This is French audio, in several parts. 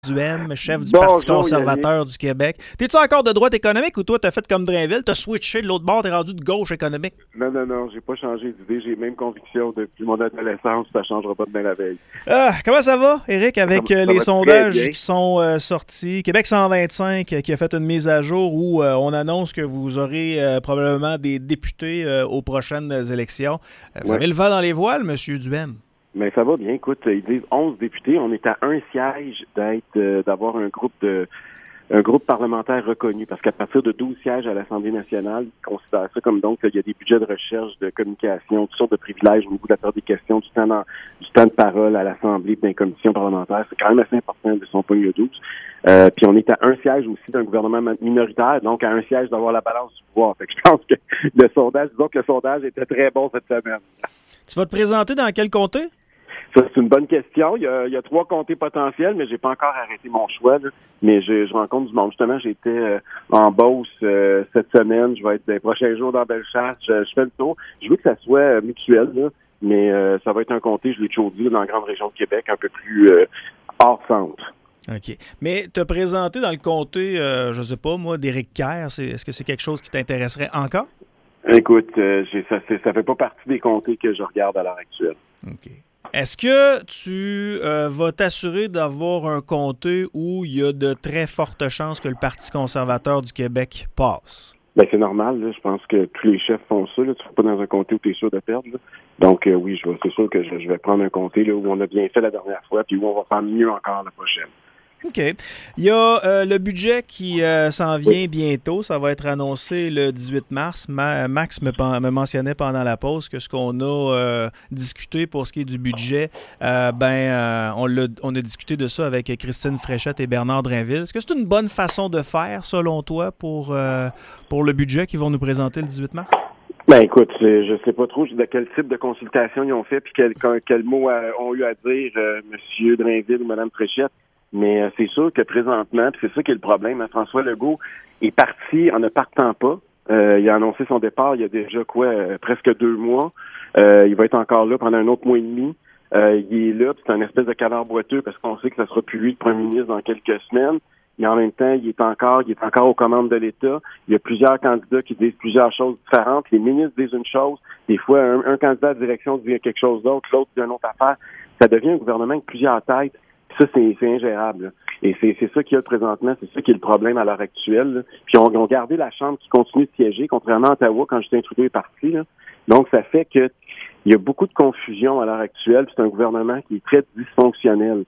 Duhem, chef du Parti Bonjour, conservateur du Québec. T'es-tu encore de droite économique ou toi, t'as fait comme Drainville, t'as switché de l'autre bord, t'es rendu de gauche économique? Non, j'ai pas changé d'idée. J'ai les mêmes convictions depuis mon adolescence. Ça changera pas demain la veille. Comment ça va, Éric, avec Ça les va sondages très bien. qui sont sortis? Québec 125 qui a fait une mise à jour où on annonce que vous aurez probablement des députés aux prochaines élections. Vous Ouais. avez le vent dans les voiles, M. Duhem? Mais ça va bien. Écoute, ils disent 11 députés. On est à un siège d'avoir un groupe parlementaire reconnu. Parce qu'à partir de 12 sièges à l'Assemblée nationale, ils considèrent ça comme donc qu'il y a des budgets de recherche, de communication, toutes sortes de privilèges au niveau de la période des questions, du temps de parole à l'Assemblée, dans les commissions parlementaires. C'est quand même assez important de son point de 12. Puis on est à un siège aussi d'un gouvernement minoritaire, donc à un siège d'avoir la balance du pouvoir. Fait que je pense que disons que le sondage était très bon cette semaine. Tu vas te présenter dans quel comté? Ça, c'est une bonne question. Il y a 3 comtés potentiels, mais j'ai pas encore arrêté mon choix. Là. Mais je rencontre du monde. Justement, j'étais en Beauce cette semaine. Je vais être les prochains jours dans Bellechasse. Je fais le tour. Je veux que ça soit mutuel, là, mais ça va être un comté, je l'ai toujours dit, dans la grande région de Québec, un peu plus hors centre. OK. Mais te présenter dans le comté, je sais pas, moi, d'Éric Kerr, est-ce que c'est quelque chose qui t'intéresserait encore? Écoute, ça fait pas partie des comtés que je regarde à l'heure actuelle. OK. Est-ce que tu vas t'assurer d'avoir un comté où il y a de très fortes chances que le Parti conservateur du Québec passe? Ben, c'est normal, là. Je pense que tous les chefs font ça, là. Tu ne vas pas dans un comté où tu es sûr de perdre, là. Donc, oui, c'est sûr que je vais prendre un comté, là, où on a bien fait la dernière fois, puis où on va faire mieux encore la prochaine. OK. Il y a le budget qui s'en vient bientôt. Ça va être annoncé le 18 mars. Max me mentionnait pendant la pause que ce qu'on a discuté pour ce qui est du budget, on a discuté de ça avec Christine Fréchette et Bernard Drainville. Est-ce que c'est une bonne façon de faire, selon toi, pour le budget qu'ils vont nous présenter le 18 mars? Ben écoute, je sais pas trop de quel type de consultation ils ont fait puis quel mots ont eu à dire M. Drainville ou Mme Fréchette. Mais c'est sûr que présentement, puis c'est ça qui est le problème, hein, François Legault est parti en ne partant pas. Il a annoncé son départ il y a déjà presque 2 mois. Il va être encore là pendant un autre mois et demi. Il est là, puis c'est un espèce de canard boiteux parce qu'on sait que ça sera plus lui le premier ministre dans quelques semaines. Mais en même temps, il est encore aux commandes de l'État. Il y a plusieurs candidats qui disent plusieurs choses différentes. Les ministres disent une chose. Des fois, un candidat de direction dit quelque chose d'autre, l'autre dit une autre affaire. Ça devient un gouvernement avec plusieurs têtes. Ça, c'est ingérable. Là. Et c'est ça qu'il y a présentement, c'est ça qui est le problème à l'heure actuelle. Là. Puis on a gardé la Chambre qui continue de siéger, contrairement à Ottawa quand Justin Trudeau est parti. Là. Donc, ça fait que il y a beaucoup de confusion à l'heure actuelle. C'est un gouvernement qui est très dysfonctionnel.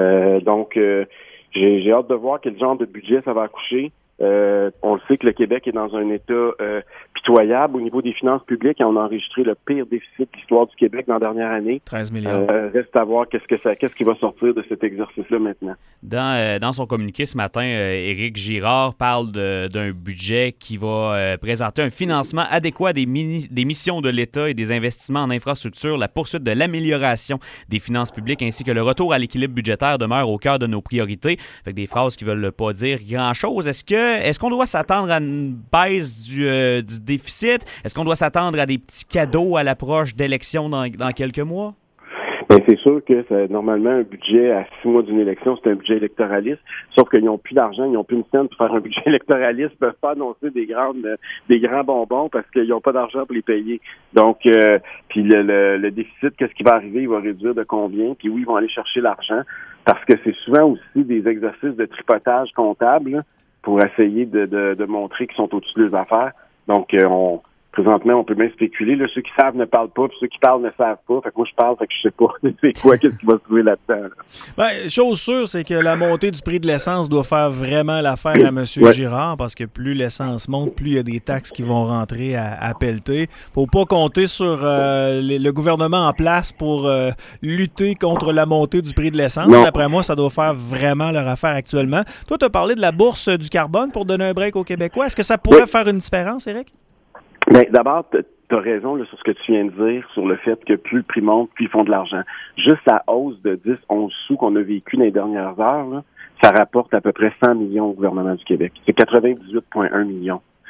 J'ai hâte de voir quel genre de budget ça va accoucher. On le sait que le Québec est dans un état pitoyable au niveau des finances publiques. On a enregistré le pire déficit de l'histoire du Québec dans la dernière année. 13 milliards. Reste à voir qu'est-ce qui va sortir de cet exercice-là maintenant. Dans son communiqué ce matin, Éric Girard parle d'un budget qui va présenter un financement adéquat des missions de l'État et des investissements en infrastructure, la poursuite de l'amélioration des finances publiques ainsi que le retour à l'équilibre budgétaire demeure au cœur de nos priorités. Fait que des phrases qui veulent pas dire grand-chose. Est-ce qu'on doit s'attendre à une baisse du déficit? Est-ce qu'on doit s'attendre à des petits cadeaux à l'approche d'élections dans quelques mois? Ben, c'est sûr que normalement, un budget à 6 mois d'une élection, c'est un budget électoraliste. Sauf qu'ils n'ont plus d'argent, ils n'ont plus une scène pour faire un budget électoraliste. Ils ne peuvent pas annoncer des grands bonbons parce qu'ils n'ont pas d'argent pour les payer. Donc, puis le déficit, qu'est-ce qui va arriver? Il va réduire de combien? Puis oui, ils vont aller chercher l'argent parce que c'est souvent aussi des exercices de tripotage comptable là, pour essayer de montrer qu'ils sont au-dessus des affaires. Donc, présentement, on peut bien spéculer. Là, ceux qui savent ne parlent pas, puis ceux qui parlent ne savent pas. Fait que moi, je parle, fait que je sais pas c'est quoi, qu'est-ce qui va se trouver là-dedans. Là. Ben, chose sûre, c'est que la montée du prix de l'essence doit faire vraiment l'affaire à M. Girard, parce que plus l'essence monte, plus il y a des taxes qui vont rentrer à pelleter. Faut pas compter sur le gouvernement en place pour lutter contre la montée du prix de l'essence. D'après moi, ça doit faire vraiment leur affaire actuellement. Toi, tu as parlé de la bourse du carbone pour donner un break aux Québécois. Est-ce que ça pourrait faire une différence, Éric? Ben, d'abord, tu as raison là, sur ce que tu viens de dire, sur le fait que plus le prix monte, plus ils font de l'argent. Juste la hausse de 10-11 sous qu'on a vécu dans les dernières heures, là, ça rapporte à peu près 100 millions au gouvernement du Québec. C'est 98,1 millions.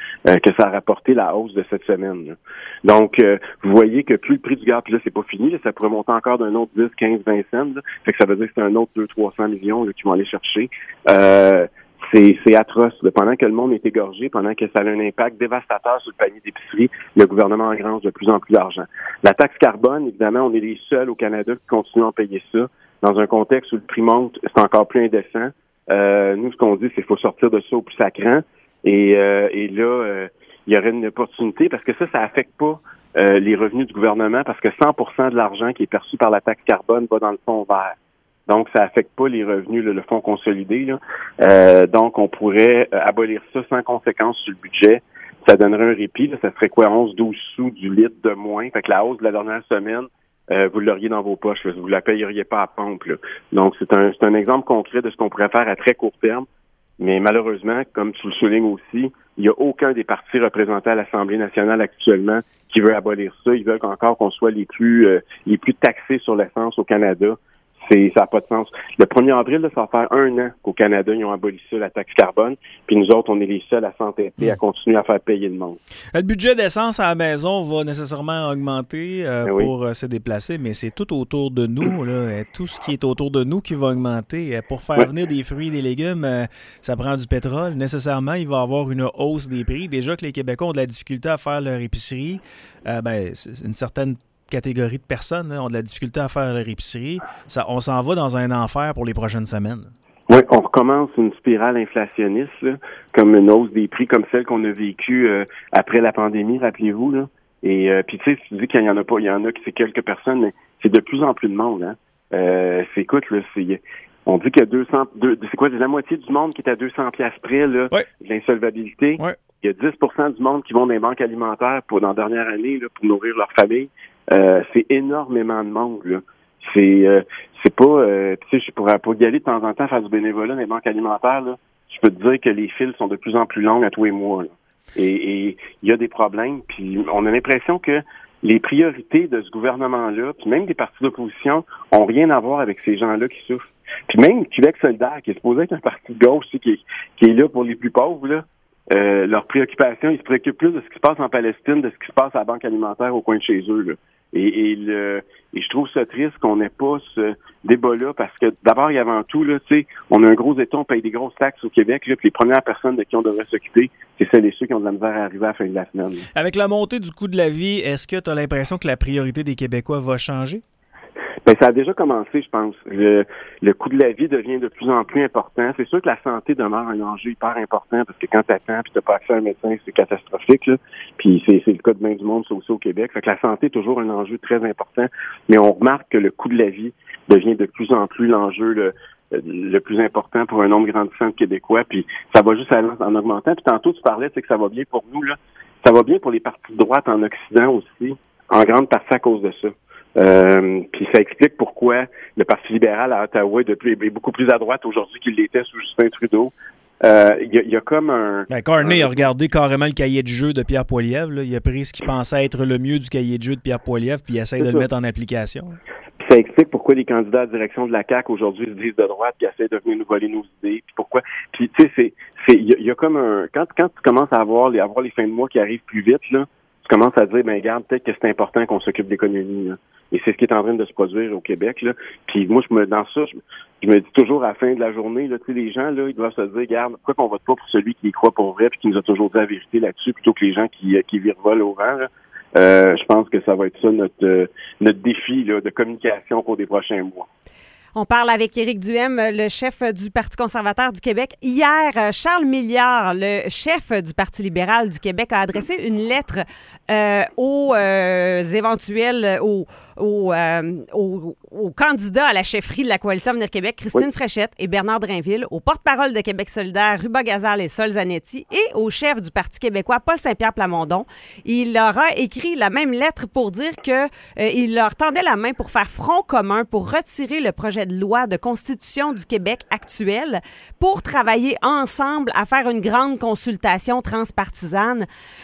que ça a rapporté la hausse de cette semaine. Là. Donc, vous voyez que plus le prix du gaz, puis là, c'est pas fini, là, ça pourrait monter encore d'un autre 10, 15, 20 cents. Là. Fait que ça veut dire que c'est un autre 200-300 millions là, qui vont aller chercher. C'est atroce. Là. Pendant que le monde est égorgé, pendant que ça a un impact dévastateur sur le panier d'épicerie, le gouvernement engrange de plus en plus d'argent. La taxe carbone, évidemment, on est les seuls au Canada qui continuent à payer ça. Dans un contexte où le prix monte, c'est encore plus indécent. Nous, ce qu'on dit, c'est qu'il faut sortir de ça au plus sacrant. Et là, il y aurait une opportunité, parce que ça affecte pas les revenus du gouvernement, parce que 100% de l'argent qui est perçu par la taxe carbone va dans le fonds vert. Donc, ça affecte pas les revenus, le fonds consolidé. Là. Donc, on pourrait abolir ça sans conséquence sur le budget. Ça donnerait un répit. Là. Ça serait quoi, 11-12 sous du litre de moins. Fait que la hausse de la dernière semaine, vous l'auriez dans vos poches. Là. Vous la payeriez pas à pompe. Là. Donc, c'est un exemple concret de ce qu'on pourrait faire à très court terme. Mais malheureusement, comme tu le soulignes aussi, il n'y a aucun des partis représentés à l'Assemblée nationale actuellement qui veut abolir ça. Ils veulent encore qu'on soit les plus taxés sur l'essence au Canada. Ça n'a pas de sens. Le 1er avril, là, ça va faire 1 an qu'au Canada, ils ont aboli ça, la taxe carbone. Puis nous autres, on est les seuls à s'entêter, à continuer à faire payer le monde. Le budget d'essence à la maison va nécessairement augmenter pour se déplacer, mais c'est tout autour de nous. Là, tout ce qui est autour de nous qui va augmenter. Pour faire venir des fruits et des légumes, ça prend du pétrole. Nécessairement, il va y avoir une hausse des prix. Déjà que les Québécois ont de la difficulté à faire leur épicerie, c'est une certaine catégorie de personnes là, ont de la difficulté à faire leur épicerie. On s'en va dans un enfer pour les prochaines semaines. Oui, on recommence une spirale inflationniste, là, comme une hausse des prix comme celle qu'on a vécue après la pandémie, rappelez-vous. Là. Et puis tu sais, tu dis qu'il y en a pas, il y en a que c'est quelques personnes, mais c'est de plus en plus de monde. Hein. Écoute, là, on dit qu'il y a c'est la moitié du monde qui est à 200 piastres près là, de l'insolvabilité. Ouais. Il y a 10% du monde qui vont dans les banques alimentaires dans la dernière année là, pour nourrir leur famille. C'est énormément de monde, là. C'est pas, tu sais, je pourrais pas y aller de temps en temps faire du bénévolat dans les banques alimentaires, là. Je peux te dire que les files sont de plus en plus longues à tous les mois, là. Et il y a des problèmes, puis on a l'impression que les priorités de ce gouvernement-là, puis même des partis d'opposition, ont rien à voir avec ces gens-là qui souffrent. Puis même Québec solidaire, qui est supposé être un parti de gauche, qui est là pour les plus pauvres, là, leur préoccupation, ils se préoccupent plus de ce qui se passe en Palestine, de ce qui se passe à la banque alimentaire au coin de chez eux, là. Et je trouve ça triste qu'on n'ait pas ce débat-là, parce que d'abord et avant tout, là, tu sais, on a un gros État, on paye des grosses taxes au Québec, là, puis les premières personnes de qui on devrait s'occuper, c'est celles et ceux qui ont de la misère à arriver à la fin de la semaine. Là. Avec la montée du coût de la vie, est-ce que tu as l'impression que la priorité des Québécois va changer? Ben, ça a déjà commencé, je pense. Le coût de la vie devient de plus en plus important. C'est sûr que la santé demeure un enjeu hyper important, parce que quand tu attends et tu n'as pas accès à un médecin, c'est catastrophique, là. Puis c'est le cas de bien du monde, ça aussi au Québec. Fait que la santé est toujours un enjeu très important, mais on remarque que le coût de la vie devient de plus en plus l'enjeu le plus important pour un nombre grandissant de Québécois, puis ça va juste en augmentant. Puis tantôt, tu parlais, c'est que ça va bien pour nous, là. Ça va bien pour les partis de droite en Occident aussi, en grande partie à cause de ça. Puis ça explique pourquoi le Parti libéral à Ottawa est beaucoup plus à droite aujourd'hui qu'il l'était sous Justin Trudeau. Il y a comme un... Carney a regardé carrément le cahier de jeu de Pierre Poilievre. Là. Il a pris ce qu'il pensait être le mieux du cahier de jeu de Pierre Poilievre, puis il essaie de le mettre en application. Puis ça explique pourquoi les candidats à la direction de la CAQ aujourd'hui se disent de droite, qui essaient de venir nous voler nos idées. Puis pourquoi... Puis tu sais, il y a comme un... Quand tu commences à avoir les fins de mois qui arrivent plus vite, là, tu commences à dire, regarde, peut-être que c'est important qu'on s'occupe d'économie, là. Et c'est ce qui est en train de se produire au Québec, là. Puis moi, je me dis toujours à la fin de la journée, là, tu sais, les gens, là, ils doivent se dire, regarde, pourquoi qu'on vote pas pour celui qui y croit pour vrai puis qui nous a toujours dit la vérité là-dessus, plutôt que les gens qui virevolent au vent, là. Je pense que ça va être ça notre défi, là, de communication pour des prochains mois. On parle avec Éric Duhem, le chef du Parti conservateur du Québec. Hier, Charles Milliard, le chef du Parti libéral du Québec, a adressé une lettre aux candidats à la chefferie de la Coalition Avenir Québec, Christine Fréchette et Bernard Drainville, au porte-parole de Québec solidaire, Ruba Gazal et Sol Zanetti, et au chef du Parti québécois, Paul Saint-Pierre Plamondon. Il leur a écrit la même lettre pour dire qu'il leur tendait la main pour faire front commun, pour retirer le projet de loi de constitution du Québec actuel pour travailler ensemble à faire une grande consultation transpartisane.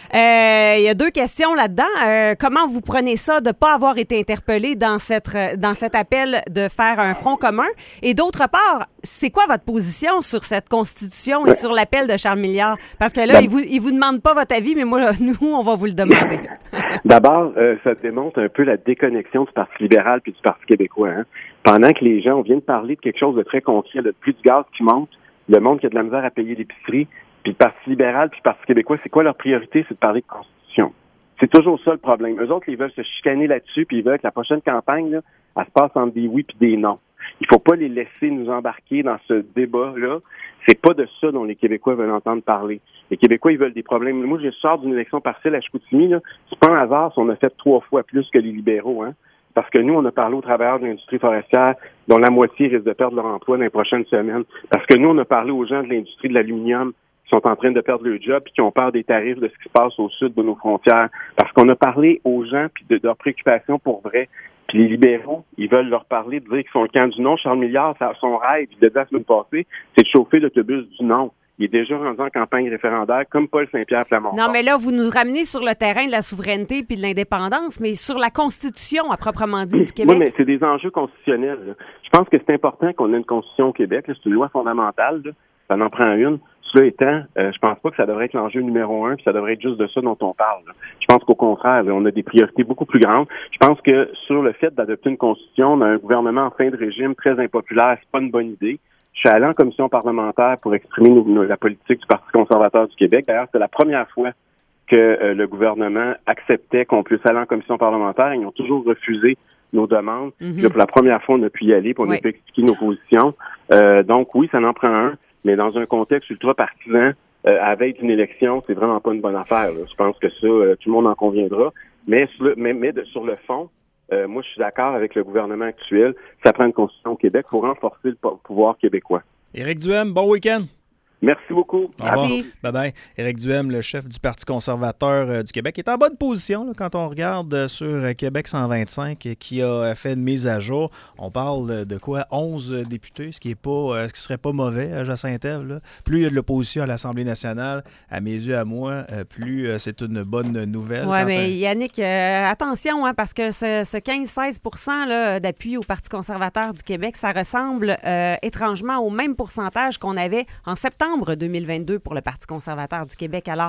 Il y a 2 questions là-dedans. Comment vous prenez ça de ne pas avoir été interpellé dans cet appel de faire un front commun? Et d'autre part, c'est quoi votre position sur cette constitution et sur l'appel de Charles Milliard? Parce que là, il vous demande pas votre avis, mais moi, nous, on va vous le demander. D'abord, ça démontre un peu la déconnexion du Parti libéral puis du Parti québécois. Hein. Pendant que les gens, on vient de parler de quelque chose de très concret, le prix du gaz qui monte, le monde qui a de la misère à payer l'épicerie, puis le Parti libéral puis le Parti québécois, c'est quoi leur priorité? C'est de parler de constitution. C'est toujours ça le problème. Eux autres, ils veulent se chicaner là-dessus, puis ils veulent que la prochaine campagne, là, elle se passe entre des oui puis des non. Il faut pas les laisser nous embarquer dans ce débat-là. C'est pas de ça dont les Québécois veulent entendre parler. Les Québécois, ils veulent des problèmes. Moi, je sors d'une élection partielle à Chicoutimi, là. C'est pas un hasard si on a fait 3 fois plus que les libéraux, hein. Parce que nous, on a parlé aux travailleurs de l'industrie forestière, dont la moitié risque de perdre leur emploi dans les prochaines semaines. Parce que nous, on a parlé aux gens de l'industrie de l'aluminium qui sont en train de perdre leur job et qui ont peur des tarifs de ce qui se passe au sud de nos frontières. Parce qu'on a parlé aux gens puis de leurs préoccupations pour vrai. Puis les libéraux, ils veulent leur parler, de dire qu'ils sont le camp du non. Charles Milliard, son rêve, il l'a dit la semaine passée, c'est de chauffer l'autobus du non. Il est déjà rendu en campagne référendaire, comme Paul Saint-Pierre Plamondon. Non, mais là, vous nous ramenez sur le terrain de la souveraineté puis de l'indépendance, mais sur la Constitution, à proprement dit, du Québec. Oui, mais c'est des enjeux constitutionnels. Là. Je pense que c'est important qu'on ait une Constitution au Québec. Là. C'est une loi fondamentale. Là. Ça en prend une. Cela étant, je pense pas que ça devrait être l'enjeu numéro 1, puis ça devrait être juste de ça dont on parle. Là. Je pense qu'au contraire, là, on a des priorités beaucoup plus grandes. Je pense que sur le fait d'adopter une Constitution, on a un gouvernement en fin de régime très impopulaire. C'est pas une bonne idée. Je suis allé en commission parlementaire pour exprimer la politique du Parti conservateur du Québec. D'ailleurs, c'est la première fois que le gouvernement acceptait qu'on puisse aller en commission parlementaire. Ils ont toujours refusé nos demandes. Puis là, pour la première fois, on a pu y aller, puis on a pu expliquer nos positions. Donc oui, ça en prend un, mais dans un contexte ultra-partisan, à la veille d'une élection, c'est vraiment pas une bonne affaire. Là. Je pense que ça, tout le monde en conviendra. Mais sur le fond, moi, je suis d'accord avec le gouvernement actuel. Ça prend une constitution au Québec. Il faut renforcer le pouvoir québécois. Éric Duhem, bon week-end. Merci beaucoup. Merci. Bye-bye. Éric Duhem, le chef du Parti conservateur du Québec, est en bonne position là, quand on regarde sur Québec 125 qui a fait une mise à jour. On parle de quoi? 11 députés, ce qui serait pas mauvais à Jacinthe-Ève. Plus il y a de l'opposition à l'Assemblée nationale, à mes yeux, à moi, plus c'est une bonne nouvelle. Oui, mais Yannick, attention, hein, parce que ce 15-16 là, d'appui au Parti conservateur du Québec, ça ressemble étrangement au même pourcentage qu'on avait en septembre 2022 pour le Parti conservateur du Québec. Alors,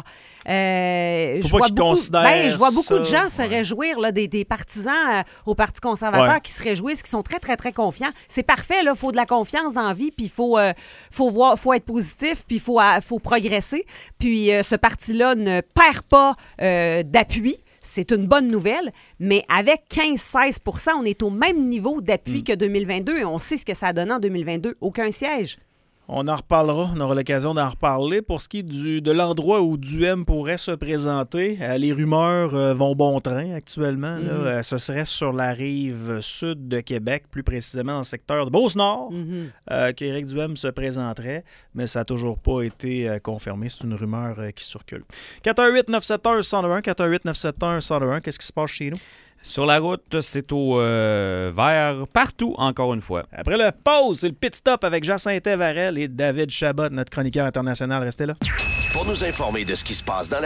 je vois beaucoup de gens se réjouir là, des partisans au Parti conservateur qui se réjouissent, qui sont très, très, très confiants. C'est parfait, il faut de la confiance dans la vie, puis il faut être positif, puis il faut progresser. Puis ce parti-là ne perd pas d'appui. C'est une bonne nouvelle, mais avec 15-16 % on est au même niveau d'appui que 2022 et on sait ce que ça a donné en 2022. Aucun siège. On en reparlera, on aura l'occasion d'en reparler. Pour ce qui est de l'endroit où Duhem pourrait se présenter, les rumeurs vont bon train actuellement. Là. Ce serait sur la rive sud de Québec, plus précisément dans le secteur de Beauce-Nord, qu'Éric Duhem se présenterait, mais ça n'a toujours pas été confirmé. C'est une rumeur qui circule. 418-971-101, 418-971-101, qu'est-ce qui se passe chez nous? Sur la route, c'est au vert partout, encore une fois. Après la pause, c'est le pit stop avec Jacinthe Varel et David Chabot, notre chroniqueur international. Restez là. Pour nous informer de ce qui se passe dans la